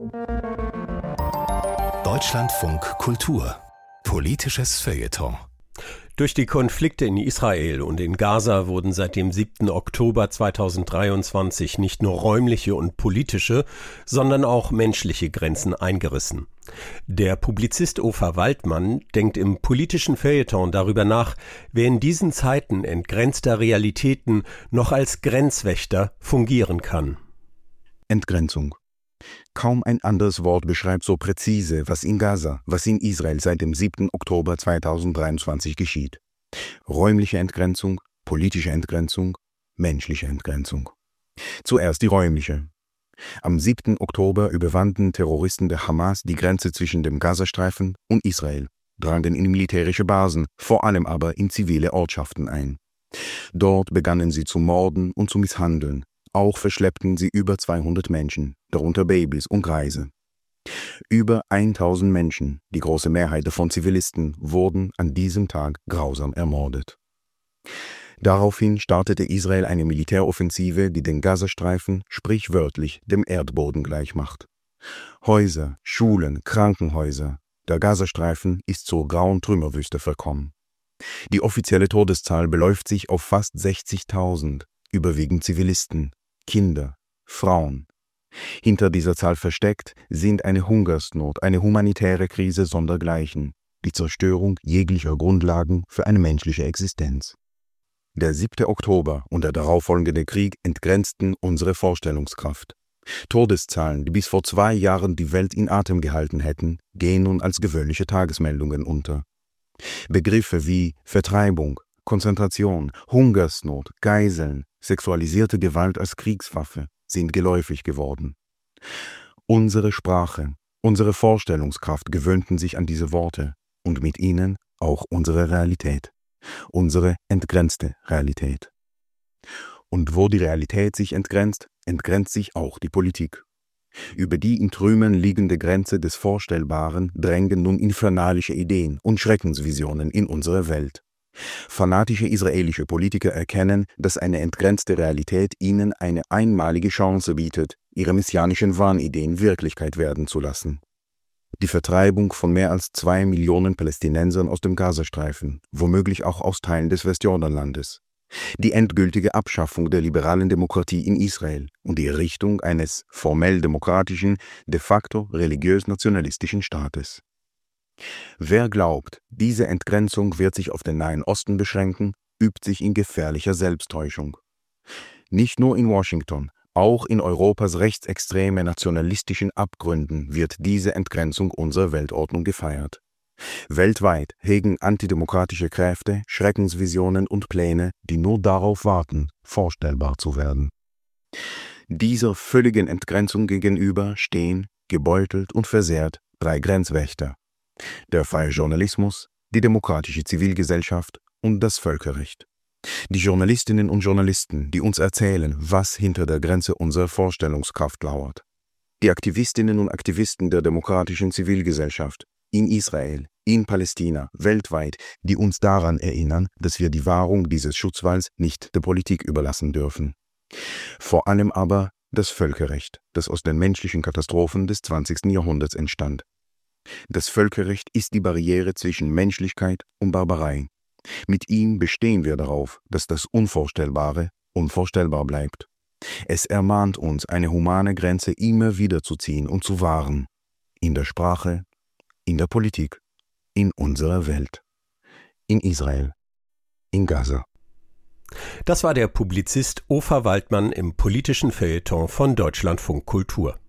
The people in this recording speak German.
Deutschlandfunk Kultur. Politisches Feuilleton. Durch die Konflikte in Israel und in Gaza wurden seit dem 7. Oktober 2023 nicht nur räumliche und politische, sondern auch menschliche Grenzen eingerissen. Der Publizist Ofer Waldmann denkt im politischen Feuilleton darüber nach, wer in diesen Zeiten entgrenzter Realitäten noch als Grenzwächter fungieren kann. Entgrenzung. Kaum ein anderes Wort beschreibt so präzise, was in Gaza, was in Israel seit dem 7. Oktober 2023 geschieht. Räumliche Entgrenzung, politische Entgrenzung, menschliche Entgrenzung. Zuerst die räumliche. Am 7. Oktober überwanden Terroristen der Hamas die Grenze zwischen dem Gazastreifen und Israel, drangen in militärische Basen, vor allem aber in zivile Ortschaften ein. Dort begannen sie zu morden und zu misshandeln. Auch verschleppten sie über 200 Menschen, darunter Babys und Greise. Über 1000 Menschen, die große Mehrheit davon Zivilisten, wurden an diesem Tag grausam ermordet. Daraufhin startete Israel eine Militäroffensive, die den Gazastreifen sprichwörtlich dem Erdboden gleichmacht. Häuser, Schulen, Krankenhäuser, der Gazastreifen ist zur grauen Trümmerwüste verkommen. Die offizielle Todeszahl beläuft sich auf fast 60.000, überwiegend Zivilisten, Kinder, Frauen. Hinter dieser Zahl versteckt sind eine Hungersnot, eine humanitäre Krise sondergleichen, die Zerstörung jeglicher Grundlagen für eine menschliche Existenz. Der 7. Oktober und der darauffolgende Krieg entgrenzten unsere Vorstellungskraft. Todeszahlen, die bis vor 2 Jahren die Welt in Atem gehalten hätten, gehen nun als gewöhnliche Tagesmeldungen unter. Begriffe wie Vertreibung, Konzentration, Hungersnot, Geiseln, sexualisierte Gewalt als Kriegswaffe sind geläufig geworden. Unsere Sprache, unsere Vorstellungskraft gewöhnten sich an diese Worte und mit ihnen auch unsere Realität, unsere entgrenzte Realität. Und wo die Realität sich entgrenzt, entgrenzt sich auch die Politik. Über die in Trümmern liegende Grenze des Vorstellbaren drängen nun infernalische Ideen und Schreckensvisionen in unsere Welt. Fanatische israelische Politiker erkennen, dass eine entgrenzte Realität ihnen eine einmalige Chance bietet, ihre messianischen Wahnideen Wirklichkeit werden zu lassen. Die Vertreibung von mehr als 2 Millionen Palästinensern aus dem Gazastreifen, womöglich auch aus Teilen des Westjordanlandes. Die endgültige Abschaffung der liberalen Demokratie in Israel und die Errichtung eines formell demokratischen, de facto religiös-nationalistischen Staates. Wer glaubt, diese Entgrenzung wird sich auf den Nahen Osten beschränken, übt sich in gefährlicher Selbsttäuschung. Nicht nur in Washington, auch in Europas rechtsextreme nationalistischen Abgründen wird diese Entgrenzung unserer Weltordnung gefeiert. Weltweit hegen antidemokratische Kräfte Schreckensvisionen und Pläne, die nur darauf warten, vorstellbar zu werden. Dieser völligen Entgrenzung gegenüber stehen, gebeutelt und versehrt, 3 Grenzwächter. Der freie Journalismus, die demokratische Zivilgesellschaft und das Völkerrecht. Die Journalistinnen und Journalisten, die uns erzählen, was hinter der Grenze unserer Vorstellungskraft lauert. Die Aktivistinnen und Aktivisten der demokratischen Zivilgesellschaft in Israel, in Palästina, weltweit, die uns daran erinnern, dass wir die Wahrung dieses Schutzwalls nicht der Politik überlassen dürfen. Vor allem aber das Völkerrecht, das aus den menschlichen Katastrophen des 20. Jahrhunderts entstand. Das Völkerrecht ist die Barriere zwischen Menschlichkeit und Barbarei. Mit ihm bestehen wir darauf, dass das Unvorstellbare unvorstellbar bleibt. Es ermahnt uns, eine humane Grenze immer wieder zu ziehen und zu wahren. In der Sprache, in der Politik, in unserer Welt. In Israel, in Gaza. Das war der Publizist Ofer Waldmann im politischen Feuilleton von Deutschlandfunk Kultur.